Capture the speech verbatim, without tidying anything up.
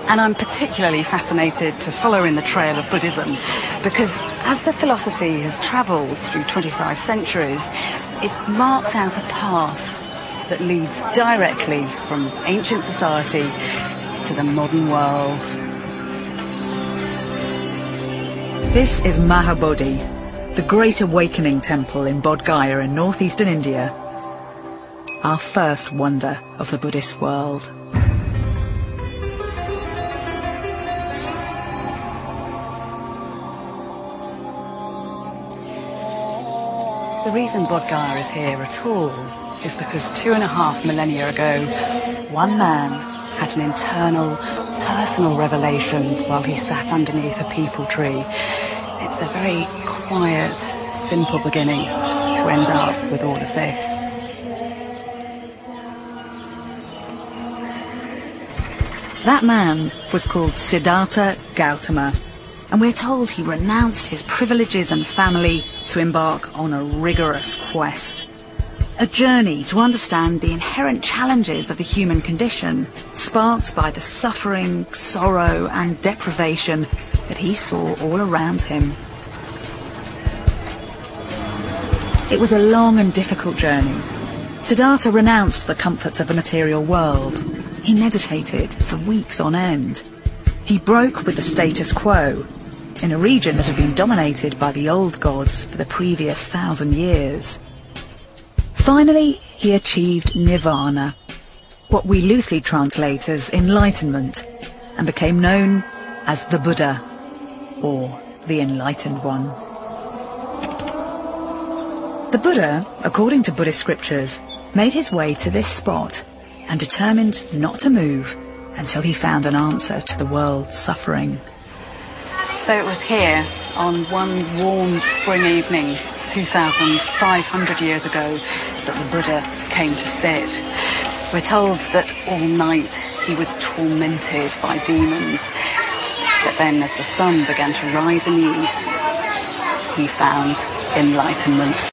And I'm particularly fascinated to follow in the trail of Buddhism because as the philosophy has travelled through twenty-five centuries, it's marked out a path that leads directly from ancient society to the modern world. This is Mahabodhi, the Great Awakening Temple in Bodh Gaya in northeastern India, our first wonder of the Buddhist world. The reason Bodh Gaya is here at all is because two and a half millennia ago, one man had an internal, personal revelation while he sat underneath a peepal tree. It's a very quiet, simple beginning to end up with all of this. That man was called Siddhartha Gautama, and we're told he renounced his privileges and family to embark on a rigorous quest. A journey to understand the inherent challenges of the human condition, sparked by the suffering, sorrow and deprivation that he saw all around him. It was a long and difficult journey. Siddhartha renounced the comforts of the material world. He meditated for weeks on end. He broke with the status quo in a region that had been dominated by the old gods for the previous thousand years. Finally, he achieved nirvana, what we loosely translate as enlightenment, and became known as the Buddha, or the Enlightened One. The Buddha, according to Buddhist scriptures, made his way to this spot and determined not to move until he found an answer to the world's suffering. So it was here, on one warm spring evening, two thousand five hundred years ago, that the Buddha came to sit. We're told that all night he was tormented by demons. But then as the sun began to rise in the east, he found enlightenment.